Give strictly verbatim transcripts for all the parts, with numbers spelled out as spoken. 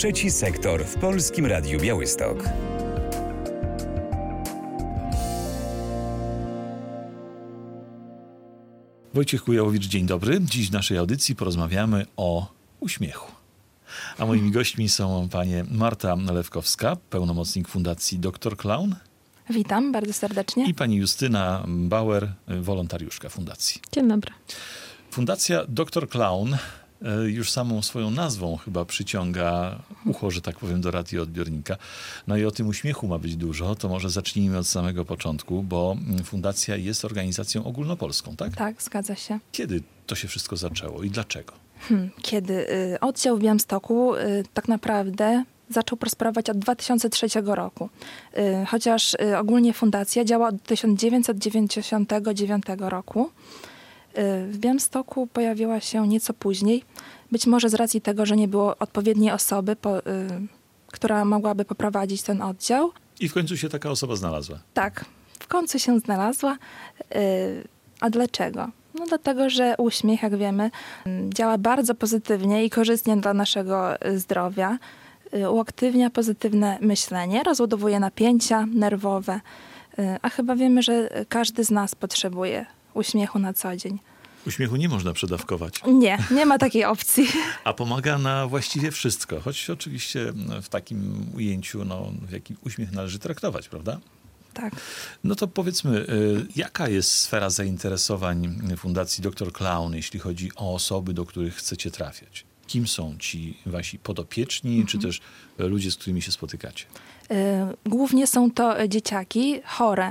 Trzeci sektor w Polskim Radiu Białystok. Wojciech Kujałowicz, dzień dobry. Dziś w naszej audycji porozmawiamy o uśmiechu. A moimi gośćmi są panie Marta Lewkowska, pełnomocnik Fundacji doktor Clown. Witam bardzo serdecznie. I pani Justyna Bauer, wolontariuszka Fundacji. Dzień dobry. Fundacja doktor Clown już samą swoją nazwą chyba przyciąga ucho, że tak powiem, do radioodbiornika. No i o tym uśmiechu ma być dużo, to może zacznijmy od samego początku, bo Fundacja jest organizacją ogólnopolską, tak? Tak, zgadza się. Kiedy to się wszystko zaczęło i dlaczego? Hmm, kiedy y, oddział w Białymstoku y, tak naprawdę zaczął prosperować od dwa tysiące trzeciego roku. Y, chociaż y, ogólnie fundacja działa od tysiąc dziewięćset dziewięćdziesiątego dziewiątego roku. Y, w Białymstoku pojawiła się nieco później. Być może z racji tego, że nie było odpowiedniej osoby, po, y, która mogłaby poprowadzić ten oddział. I w końcu się taka osoba znalazła. Tak, w końcu się znalazła. Y, a dlaczego? No dlatego, że uśmiech, jak wiemy, działa bardzo pozytywnie i korzystnie dla naszego zdrowia. Uaktywnia pozytywne myślenie, rozładowuje napięcia nerwowe. A chyba wiemy, że każdy z nas potrzebuje uśmiechu na co dzień. Uśmiechu nie można przedawkować. Nie, nie ma takiej opcji. A pomaga na właściwie wszystko, choć oczywiście w takim ujęciu, no, w jakim uśmiech należy traktować, prawda? Tak. No to powiedzmy, jaka jest sfera zainteresowań Fundacji doktor Clown, jeśli chodzi o osoby, do których chcecie trafiać? Kim są ci wasi podopieczni, mhm. czy też ludzie, z którymi się spotykacie? Głównie są to dzieciaki chore.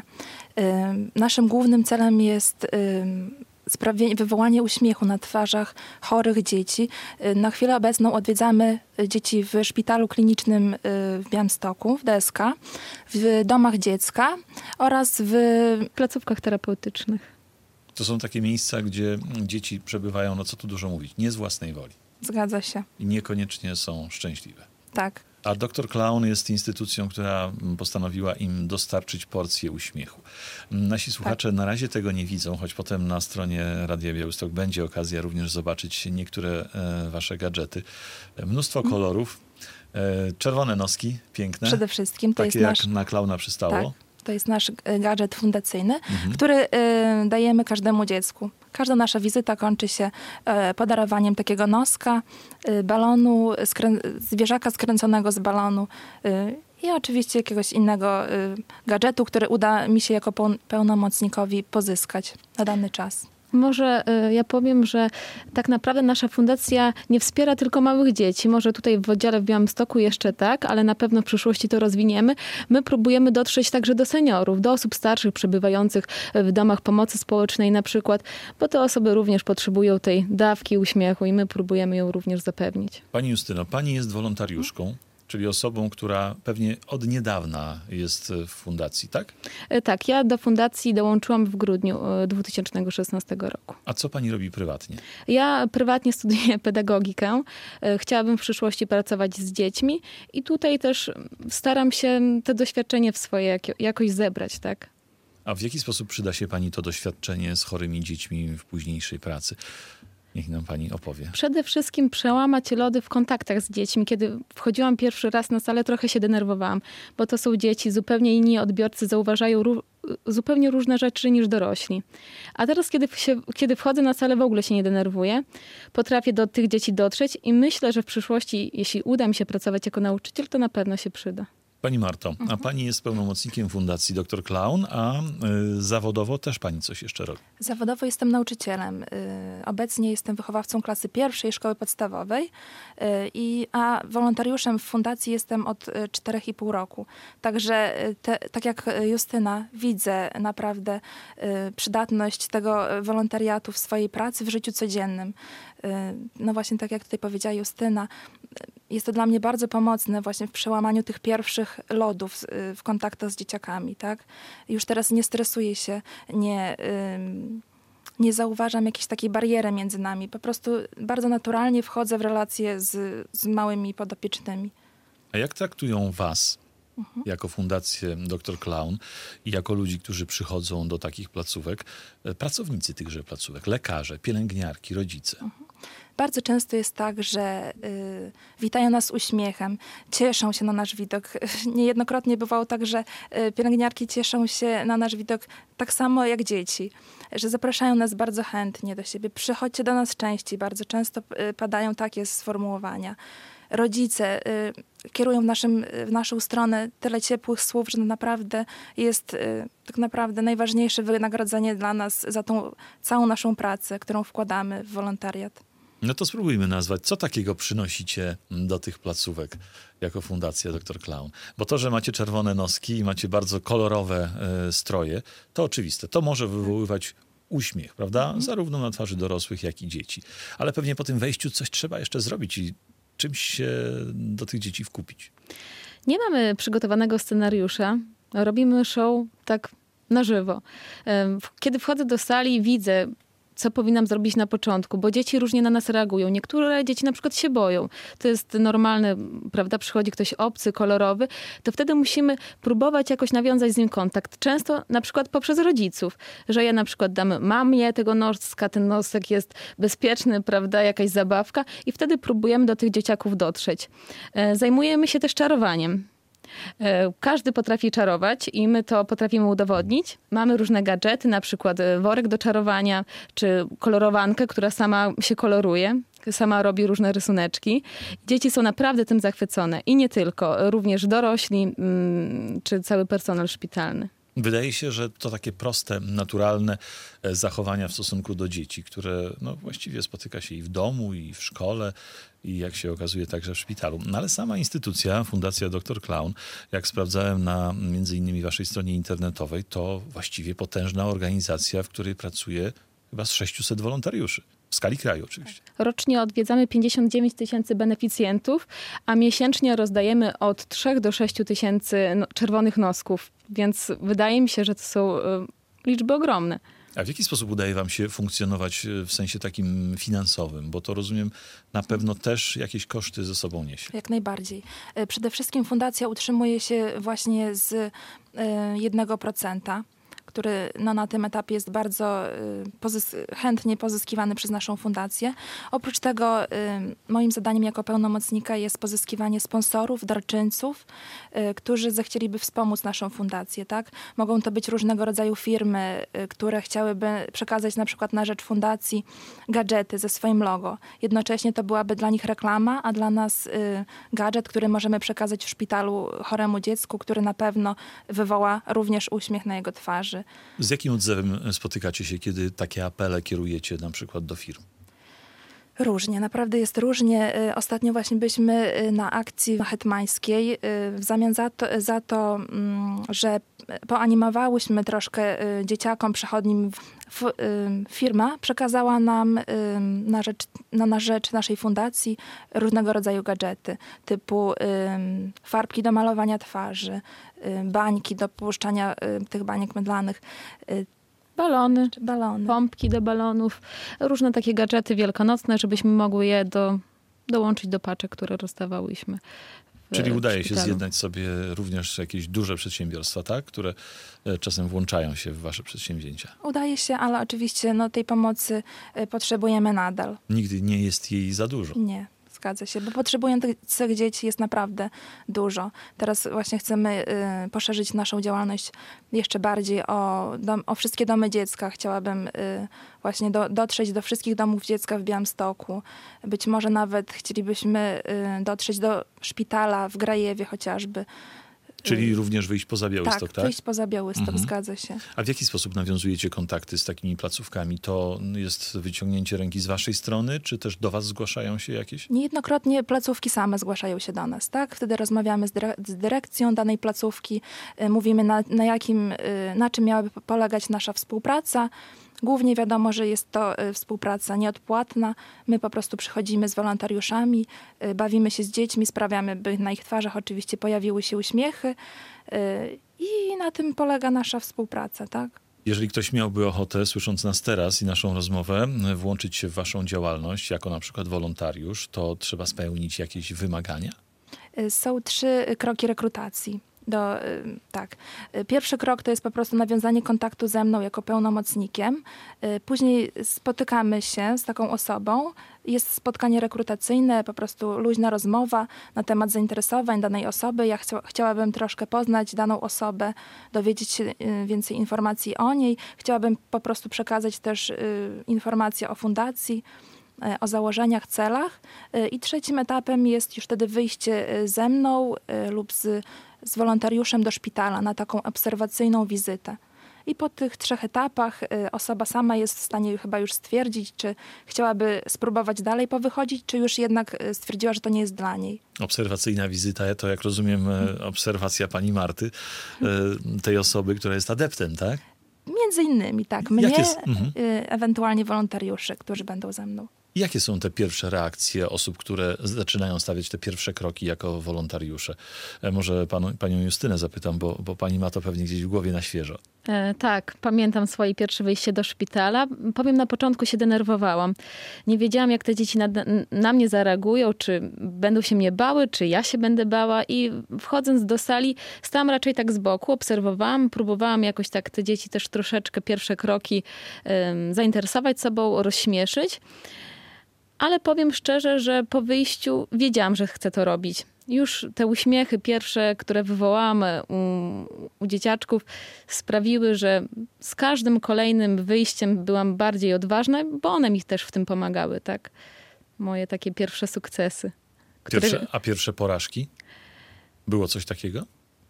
Naszym głównym celem jest sprawienie, wywołanie uśmiechu na twarzach chorych dzieci. Na chwilę obecną odwiedzamy dzieci w szpitalu klinicznym w Białymstoku, w D S K, w domach dziecka oraz w placówkach terapeutycznych. To są takie miejsca, gdzie dzieci przebywają, no co tu dużo mówić, nie z własnej woli. Zgadza się. I niekoniecznie są szczęśliwe. Tak. A doktor Clown jest instytucją, która postanowiła im dostarczyć porcję uśmiechu. Nasi słuchacze tak. na razie tego nie widzą, choć potem na stronie Radia Białystok będzie okazja również zobaczyć niektóre e, wasze gadżety. Mnóstwo mm. kolorów, e, czerwone noski, piękne. Przede wszystkim. To takie jest nasz... jak na klauna przystało. Tak. To jest nasz gadżet fundacyjny, mhm. który y, dajemy każdemu dziecku. Każda nasza wizyta kończy się y, podarowaniem takiego noska, y, balonu, skrę- zwierzaka skręconego z balonu y, i oczywiście jakiegoś innego y, gadżetu, który uda mi się jako peł- pełnomocnikowi pozyskać na dany czas. Może y, ja powiem, że tak naprawdę nasza fundacja nie wspiera tylko małych dzieci. Może tutaj w oddziale w Białymstoku jeszcze tak, ale na pewno w przyszłości to rozwiniemy. My próbujemy dotrzeć także do seniorów, do osób starszych przebywających w domach pomocy społecznej na przykład, bo te osoby również potrzebują tej dawki uśmiechu i my próbujemy ją również zapewnić. Pani Justyno, pani jest wolontariuszką, czyli osobą, która pewnie od niedawna jest w fundacji, tak? Tak, ja do fundacji dołączyłam w grudniu dwa tysiące szesnastego roku. A co pani robi prywatnie? Ja prywatnie studiuję pedagogikę. Chciałabym w przyszłości pracować z dziećmi i tutaj też staram się to doświadczenie w swoje jakoś zebrać, tak? A w jaki sposób przyda się pani to doświadczenie z chorymi dziećmi w późniejszej pracy? Niech nam pani opowie. Przede wszystkim przełamać lody w kontaktach z dziećmi. Kiedy wchodziłam pierwszy raz na salę, trochę się denerwowałam, bo to są dzieci, zupełnie inni odbiorcy zauważają ró- zupełnie różne rzeczy niż dorośli. A teraz, kiedy, się, kiedy wchodzę na salę, w ogóle się nie denerwuję. Potrafię do tych dzieci dotrzeć i myślę, że w przyszłości, jeśli uda mi się pracować jako nauczyciel, to na pewno się przyda. Pani Marto, Mhm. a pani jest pełnomocnikiem Fundacji doktor Clown, a y, zawodowo też pani coś jeszcze robi? Zawodowo jestem nauczycielem. Y, obecnie jestem wychowawcą klasy pierwszej szkoły podstawowej, y, i, a wolontariuszem w fundacji jestem od y, czterech i pół roku. Także y, te, tak jak Justyna, widzę naprawdę y, przydatność tego wolontariatu w swojej pracy w życiu codziennym. Y, no właśnie tak jak tutaj powiedziała Justyna, jest to dla mnie bardzo pomocne właśnie w przełamaniu tych pierwszych lodów w kontaktach z dzieciakami, tak? Już teraz nie stresuję się, nie, nie zauważam jakiejś takiej bariery między nami. Po prostu bardzo naturalnie wchodzę w relacje z, z małymi podopiecznymi. A jak traktują was mhm. jako Fundację doktor Clown i jako ludzi, którzy przychodzą do takich placówek, pracownicy tychże placówek, lekarze, pielęgniarki, rodzice? Mhm. Bardzo często jest tak, że y, witają nas uśmiechem, cieszą się na nasz widok. Niejednokrotnie bywało tak, że y, pielęgniarki cieszą się na nasz widok tak samo jak dzieci, że zapraszają nas bardzo chętnie do siebie. Przychodźcie do nas częściej. Bardzo często y, padają takie sformułowania. Rodzice y, kierują w, naszym, w naszą stronę tyle ciepłych słów, że naprawdę jest y, tak naprawdę najważniejsze wynagrodzenie dla nas za tą całą naszą pracę, którą wkładamy w wolontariat. No to spróbujmy nazwać, co takiego przynosicie do tych placówek jako Fundacja doktor Klaun. Bo to, że macie czerwone noski i macie bardzo kolorowe e, stroje, to oczywiste. To może wywoływać uśmiech, prawda? Mhm. Zarówno na twarzy dorosłych, jak i dzieci. Ale pewnie po tym wejściu coś trzeba jeszcze zrobić i czymś się do tych dzieci wkupić. Nie mamy przygotowanego scenariusza. Robimy show tak na żywo. Kiedy wchodzę do sali, widzę, co powinnam zrobić na początku, bo dzieci różnie na nas reagują. Niektóre dzieci na przykład się boją. To jest normalne, prawda? Przychodzi ktoś obcy, kolorowy, to wtedy musimy próbować jakoś nawiązać z nim kontakt. Często na przykład poprzez rodziców, że ja na przykład dam mamie tego noska, ten nosek jest bezpieczny, prawda? Jakaś zabawka i wtedy próbujemy do tych dzieciaków dotrzeć. Zajmujemy się też czarowaniem. Każdy potrafi czarować i my to potrafimy udowodnić. Mamy różne gadżety, na przykład worek do czarowania, czy kolorowankę, która sama się koloruje, sama robi różne rysuneczki. Dzieci są naprawdę tym zachwycone i nie tylko, również dorośli, czy cały personel szpitalny. Wydaje się, że to takie proste, naturalne zachowania w stosunku do dzieci, które no, właściwie spotyka się i w domu, i w szkole, i jak się okazuje także w szpitalu. No, ale sama instytucja, Fundacja doktor Klaun, jak sprawdzałem na między innymi waszej stronie internetowej, to właściwie potężna organizacja, w której pracuje chyba z sześciuset wolontariuszy. W skali kraju oczywiście. Rocznie odwiedzamy pięćdziesiąt dziewięć tysięcy beneficjentów, a miesięcznie rozdajemy od trzech do sześciu tysięcy no, czerwonych nosków. Więc wydaje mi się, że to są y, liczby ogromne. A w jaki sposób udaje wam się funkcjonować w sensie takim finansowym? Bo to, rozumiem, na pewno też jakieś koszty ze sobą niesie. Jak najbardziej. Przede wszystkim fundacja utrzymuje się właśnie z jednego procenta. Który no, na tym etapie jest bardzo y, pozys- chętnie pozyskiwany przez naszą fundację. Oprócz tego y, moim zadaniem jako pełnomocnika jest pozyskiwanie sponsorów, darczyńców, y, którzy zechcieliby wspomóc naszą fundację. Tak? Mogą to być różnego rodzaju firmy, y, które chciałyby przekazać na przykład na rzecz fundacji gadżety ze swoim logo. Jednocześnie to byłaby dla nich reklama, a dla nas y, gadżet, który możemy przekazać w szpitalu choremu dziecku, który na pewno wywoła również uśmiech na jego twarzy. Z jakim odzewem spotykacie się, kiedy takie apele kierujecie na przykład do firm? Różnie, naprawdę jest różnie. Ostatnio właśnie byliśmy na akcji hetmańskiej. W zamian za to, za to że poanimowałyśmy troszkę dzieciakom przechodnim, firma przekazała nam na rzecz, na, na rzecz naszej fundacji różnego rodzaju gadżety, typu farbki do malowania twarzy, bańki do puszczania tych baniek mydlanych, Balony, balony, pompki do balonów, różne takie gadżety wielkanocne, żebyśmy mogły je do, dołączyć do paczek, które rozdawałyśmy. Czyli udaje się zjednać sobie również jakieś duże przedsiębiorstwa, tak? Które czasem włączają się w wasze przedsięwzięcia. Udaje się, ale oczywiście no, tej pomocy potrzebujemy nadal. Nigdy nie jest jej za dużo. Nie. Zgadza się, bo potrzebujących dzieci jest naprawdę dużo. Teraz właśnie chcemy y, poszerzyć naszą działalność jeszcze bardziej o, dom, o wszystkie domy dziecka. Chciałabym y, właśnie do, dotrzeć do wszystkich domów dziecka w Białymstoku. Być może nawet chcielibyśmy y, dotrzeć do szpitala w Grajewie chociażby. Czyli również wyjść poza Białystok, tak? Tak, wyjść poza Białystok, mhm. Zgadza się. A w jaki sposób nawiązujecie kontakty z takimi placówkami? To jest wyciągnięcie ręki z waszej strony, czy też do was zgłaszają się jakieś? Niejednokrotnie placówki same zgłaszają się do nas, tak? Wtedy rozmawiamy z, dyre- z dyrekcją danej placówki, y, mówimy na, na, jakim, y, na czym miałaby polegać nasza współpraca. Głównie wiadomo, że jest to y, współpraca nieodpłatna. My po prostu przychodzimy z wolontariuszami, y, bawimy się z dziećmi, sprawiamy, by na ich twarzach oczywiście pojawiły się uśmiechy y, i na tym polega nasza współpraca, tak? Jeżeli ktoś miałby ochotę, słysząc nas teraz i naszą rozmowę, włączyć się w waszą działalność jako na przykład wolontariusz, to trzeba spełnić jakieś wymagania? Są trzy kroki rekrutacji. Do, tak. Pierwszy krok to jest po prostu nawiązanie kontaktu ze mną jako pełnomocnikiem. Później spotykamy się z taką osobą. Jest spotkanie rekrutacyjne, po prostu luźna rozmowa na temat zainteresowań danej osoby. Ja chcia, chciałabym troszkę poznać daną osobę, dowiedzieć się więcej informacji o niej. Chciałabym po prostu przekazać też informacje o fundacji, o założeniach, celach. I trzecim etapem jest już wtedy wyjście ze mną lub z, z wolontariuszem do szpitala na taką obserwacyjną wizytę. I po tych trzech etapach osoba sama jest w stanie chyba już stwierdzić, czy chciałaby spróbować dalej powychodzić, czy już jednak stwierdziła, że to nie jest dla niej. Obserwacyjna wizyta to, jak rozumiem, obserwacja pani Marty, tej osoby, która jest adeptem, tak? Między innymi, tak. Mnie, jest? Mhm. ewentualnie wolontariuszy, którzy będą ze mną. Jakie są te pierwsze reakcje osób, które zaczynają stawiać te pierwsze kroki jako wolontariusze? Może panu, panią Justynę zapytam, bo, bo pani ma to pewnie gdzieś w głowie na świeżo. E, tak, pamiętam swoje pierwsze wyjście do szpitala. Powiem, na początku się denerwowałam. Nie wiedziałam, jak te dzieci na, na mnie zareagują, czy będą się mnie bały, czy ja się będę bała. I wchodząc do sali, stałam raczej tak z boku, obserwowałam, próbowałam jakoś tak te dzieci też troszeczkę pierwsze kroki um, zainteresować sobą, rozśmieszyć. Ale powiem szczerze, że po wyjściu wiedziałam, że chcę to robić. Już te uśmiechy pierwsze, które wywołałam u, u dzieciaczków, sprawiły, że z każdym kolejnym wyjściem byłam bardziej odważna, bo one mi też w tym pomagały, tak? Moje takie pierwsze sukcesy. Pierwsze, które... A pierwsze porażki? Było coś takiego?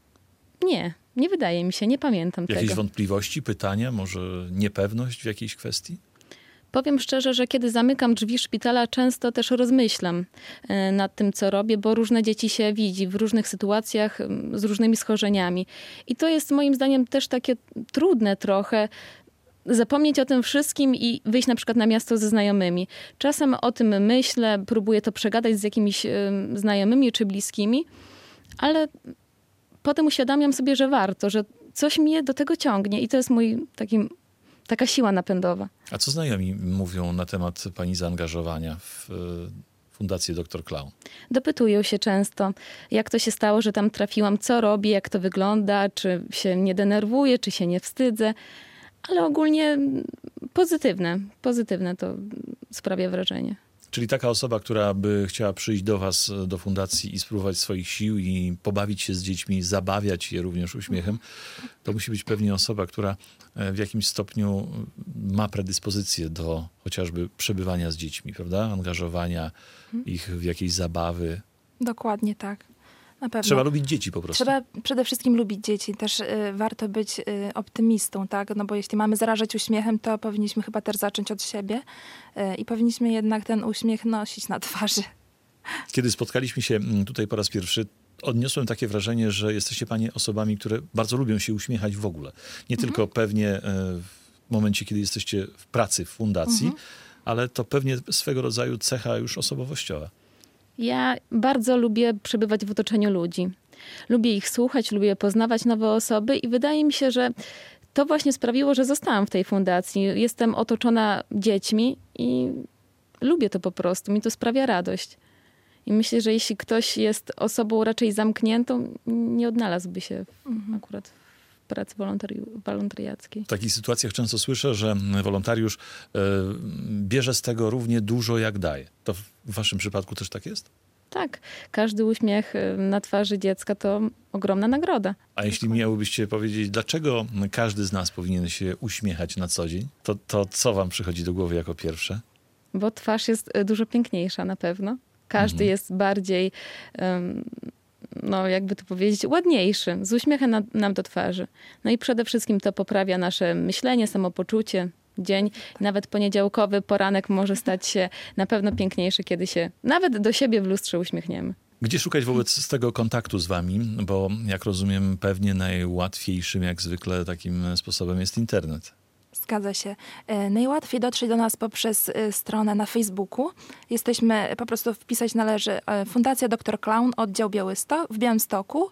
Nie, nie wydaje mi się, nie pamiętam Jakieś tego. Jakieś wątpliwości, pytania, może niepewność w jakiejś kwestii? Powiem szczerze, że kiedy zamykam drzwi szpitala, często też rozmyślam nad tym, co robię, bo różne dzieci się widzi w różnych sytuacjach z różnymi schorzeniami. I to jest moim zdaniem też takie trudne trochę, zapomnieć o tym wszystkim i wyjść na przykład na miasto ze znajomymi. Czasem o tym myślę, próbuję to przegadać z jakimiś znajomymi czy bliskimi, ale potem uświadamiam sobie, że warto, że coś mnie do tego ciągnie i to jest mój taki... Taka siła napędowa. A co znajomi mówią na temat pani zaangażowania w Fundację doktor Klaun? Dopytują się często, jak to się stało, że tam trafiłam, co robię, jak to wygląda, czy się nie denerwuję, czy się nie wstydzę. Ale ogólnie pozytywne. Pozytywne to sprawia wrażenie. Czyli taka osoba, która by chciała przyjść do was, do fundacji i spróbować swoich sił i pobawić się z dziećmi, zabawiać je również uśmiechem, to musi być pewnie osoba, która w jakimś stopniu ma predyspozycję do chociażby przebywania z dziećmi, prawda? Angażowania ich w jakieś zabawy. Dokładnie tak. Na pewno. Trzeba lubić dzieci po prostu. Trzeba przede wszystkim lubić dzieci. Też y, warto być y, optymistą, tak? No bo jeśli mamy zarażać uśmiechem, to powinniśmy chyba też zacząć od siebie y, i powinniśmy jednak ten uśmiech nosić na twarzy. Kiedy spotkaliśmy się tutaj po raz pierwszy, odniosłem takie wrażenie, że jesteście panie osobami, które bardzo lubią się uśmiechać w ogóle. Nie mhm. tylko pewnie y, w momencie, kiedy jesteście w pracy w fundacji, mhm. ale to pewnie swego rodzaju cecha już osobowościowa. Ja bardzo lubię przebywać w otoczeniu ludzi. Lubię ich słuchać, lubię poznawać nowe osoby i wydaje mi się, że to właśnie sprawiło, że zostałam w tej fundacji. Jestem otoczona dziećmi i lubię to po prostu. Mi to sprawia radość. I myślę, że jeśli ktoś jest osobą raczej zamkniętą, nie odnalazłby się mhm. akurat w pracy wolontari- wolontariackiej. W takich sytuacjach często słyszę, że wolontariusz y, bierze z tego równie dużo, jak daje. To w waszym przypadku też tak jest? Tak. Każdy uśmiech na twarzy dziecka to ogromna nagroda. A jeśli miałybyście powiedzieć, dlaczego każdy z nas powinien się uśmiechać na co dzień, to, to co wam przychodzi do głowy jako pierwsze? Bo twarz jest dużo piękniejsza na pewno. Każdy mhm. jest bardziej... Um, no jakby to powiedzieć, ładniejszy, z uśmiechem na, nam do twarzy. No i przede wszystkim to poprawia nasze myślenie, samopoczucie. Dzień, nawet poniedziałkowy poranek może stać się na pewno piękniejszy, kiedy się nawet do siebie w lustrze uśmiechniemy. Gdzie szukać wobec tego kontaktu z wami? Bo jak rozumiem, pewnie najłatwiejszym jak zwykle takim sposobem jest internet. Zgadza się. Najłatwiej dotrzeć do nas poprzez stronę na Facebooku. Jesteśmy, po prostu wpisać należy Fundacja doktor Klaun, oddział Białystok, w Białymstoku.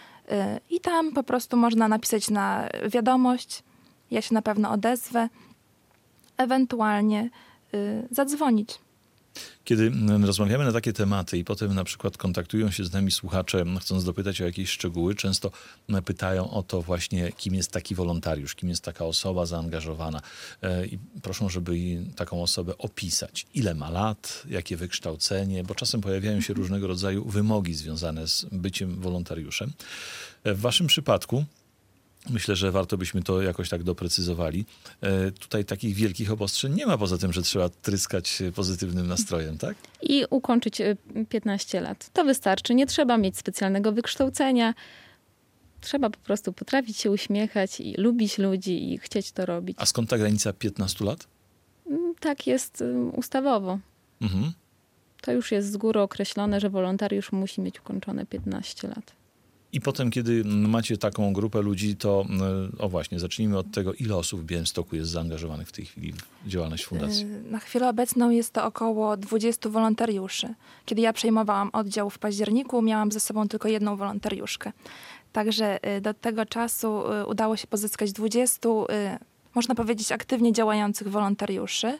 I tam po prostu można napisać na wiadomość. Ja się na pewno odezwę. Ewentualnie zadzwonić. Kiedy rozmawiamy na takie tematy i potem na przykład kontaktują się z nami słuchacze, chcąc dopytać o jakieś szczegóły, często pytają o to właśnie, kim jest taki wolontariusz, kim jest taka osoba zaangażowana i proszą, żeby taką osobę opisać. Ile ma lat, jakie wykształcenie, bo czasem pojawiają się różnego rodzaju wymogi związane z byciem wolontariuszem. W waszym przypadku myślę, że warto byśmy to jakoś tak doprecyzowali. E, tutaj takich wielkich obostrzeń nie ma, poza tym, że trzeba tryskać pozytywnym nastrojem, tak? I ukończyć piętnaście lat. To wystarczy. Nie trzeba mieć specjalnego wykształcenia. Trzeba po prostu potrafić się uśmiechać i lubić ludzi i chcieć to robić. A skąd ta granica piętnastu lat? Tak jest ustawowo. Mhm. To już jest z góry określone, że wolontariusz musi mieć ukończone piętnaście lat. I potem, kiedy macie taką grupę ludzi, to o właśnie, zacznijmy od tego, ile osób w Białymstoku jest zaangażowanych w tej chwili w działalność fundacji. Na chwilę obecną jest to około dwudziestu wolontariuszy. Kiedy ja przejmowałam oddział w październiku, miałam ze sobą tylko jedną wolontariuszkę. Także do tego czasu udało się pozyskać dwudziestu, można powiedzieć, aktywnie działających wolontariuszy.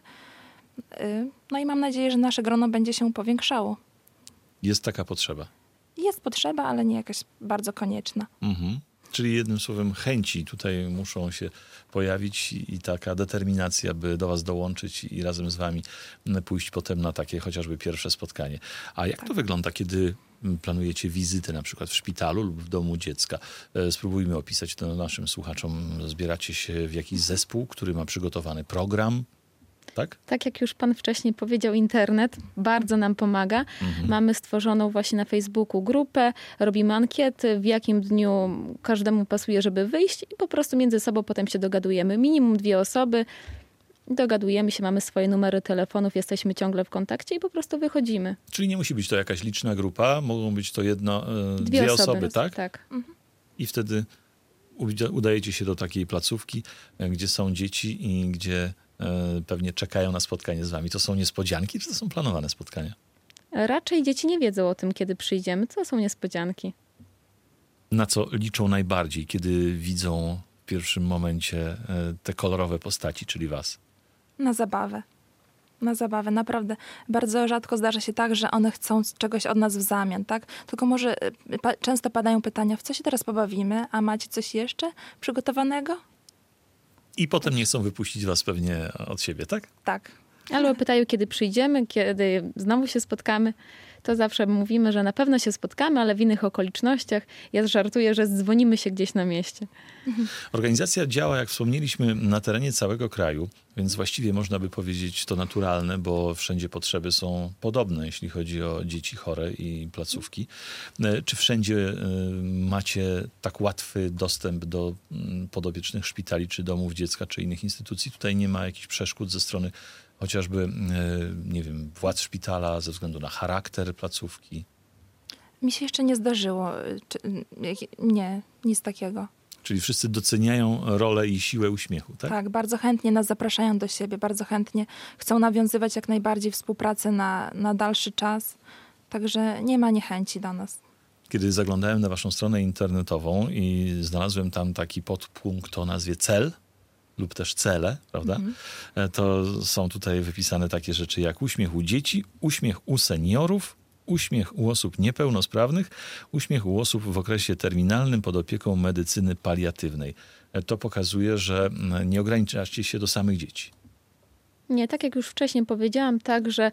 No i mam nadzieję, że nasze grono będzie się powiększało. Jest taka potrzeba. Jest potrzeba, ale nie jakaś bardzo konieczna. Mhm. Czyli jednym słowem chęci tutaj muszą się pojawić i taka determinacja, by do was dołączyć i razem z wami pójść potem na takie chociażby pierwsze spotkanie. A jak tak. to wygląda, kiedy planujecie wizytę na przykład w szpitalu lub w domu dziecka? Spróbujmy opisać to naszym słuchaczom. Zbieracie się w jakiś zespół, który ma przygotowany program, tak? Tak jak już pan wcześniej powiedział, internet bardzo nam pomaga. Mhm. Mamy stworzoną właśnie na Facebooku grupę, robimy ankiety, w jakim dniu każdemu pasuje, żeby wyjść i po prostu między sobą potem się dogadujemy. Minimum dwie osoby, dogadujemy się, mamy swoje numery telefonów, jesteśmy ciągle w kontakcie i po prostu wychodzimy. Czyli nie musi być to jakaś liczna grupa, mogą być to jedno, dwie, dwie osoby, osoby, tak? Tak. Mhm. I wtedy udajecie się do takiej placówki, gdzie są dzieci i gdzie pewnie czekają na spotkanie z wami. To są niespodzianki, czy to są planowane spotkania? Raczej dzieci nie wiedzą o tym, kiedy przyjdziemy. To są niespodzianki. Na co liczą najbardziej, kiedy widzą w pierwszym momencie te kolorowe postaci, czyli was? Na zabawę. Na zabawę. Naprawdę bardzo rzadko zdarza się tak, że one chcą czegoś od nas w zamian, tak? Tylko może pa- często padają pytania, w co się teraz pobawimy? A macie coś jeszcze przygotowanego? I potem nie chcą wypuścić was pewnie od siebie, tak? Tak. Albo pytają, kiedy przyjdziemy, kiedy znowu się spotkamy. To zawsze mówimy, że na pewno się spotkamy, ale w innych okolicznościach. Ja żartuję, że dzwonimy się gdzieś na mieście. Organizacja działa, jak wspomnieliśmy, na terenie całego kraju, więc właściwie można by powiedzieć to naturalne, bo wszędzie potrzeby są podobne, jeśli chodzi o dzieci chore i placówki. Czy wszędzie macie tak łatwy dostęp do podopiecznych szpitali, czy domów dziecka, czy innych instytucji? Tutaj nie ma jakichś przeszkód ze strony chociażby, nie wiem, władz szpitala ze względu na charakter placówki? Mi się jeszcze nie zdarzyło. Nie, nic takiego. Czyli wszyscy doceniają rolę i siłę uśmiechu, tak? Tak, bardzo chętnie nas zapraszają do siebie, bardzo chętnie chcą nawiązywać jak najbardziej współpracę na, na dalszy czas. Także nie ma niechęci do nas. Kiedy zaglądałem na waszą stronę internetową i znalazłem tam taki podpunkt o nazwie cel, lub też cele, prawda? Mhm. To są tutaj wypisane takie rzeczy jak uśmiech u dzieci, uśmiech u seniorów, uśmiech u osób niepełnosprawnych, uśmiech u osób w okresie terminalnym pod opieką medycyny paliatywnej. To pokazuje, że nie ograniczacie się do samych dzieci. Nie, tak jak już wcześniej powiedziałam, tak, że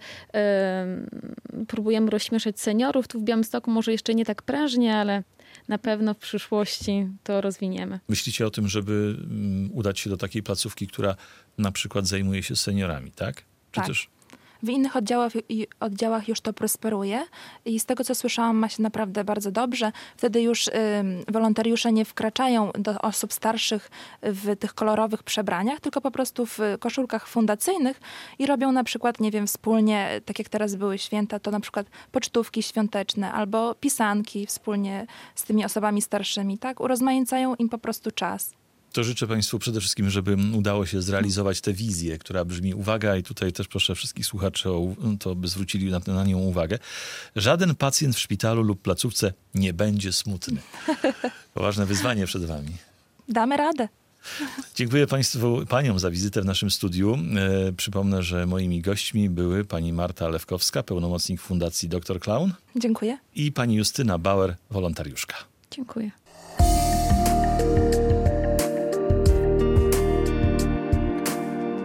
yy, próbujemy rozśmieszać seniorów. Tu w Białymstoku może jeszcze nie tak prężnie, ale na pewno w przyszłości to rozwiniemy. Myślicie o tym, żeby um, udać się do takiej placówki, która na przykład zajmuje się seniorami, tak? Czy tak. też... W innych oddziałach, oddziałach już to prosperuje i z tego, co słyszałam, ma się naprawdę bardzo dobrze. Wtedy już y, wolontariusze nie wkraczają do osób starszych w tych kolorowych przebraniach, tylko po prostu w koszulkach fundacyjnych i robią na przykład, nie wiem, wspólnie, tak jak teraz były święta, to na przykład pocztówki świąteczne albo pisanki wspólnie z tymi osobami starszymi, tak? Urozmaicają im po prostu czas. To życzę państwu przede wszystkim, żeby udało się zrealizować tę wizję, która brzmi, uwaga, i tutaj też proszę wszystkich słuchaczy o to, by zwrócili na, na nią uwagę. Żaden pacjent w szpitalu lub placówce nie będzie smutny. Poważne wyzwanie przed wami. Damy radę. Dziękuję Państwu, Paniom za wizytę w naszym studiu. E, przypomnę, że moimi gośćmi były pani Marta Lewkowska, pełnomocnik Fundacji doktor Klaun. Dziękuję. I pani Justyna Bauer, wolontariuszka. Dziękuję.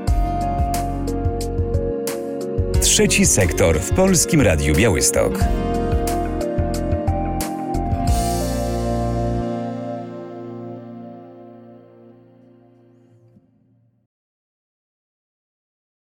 Trzeci sektor w Polskim Radiu Białystok.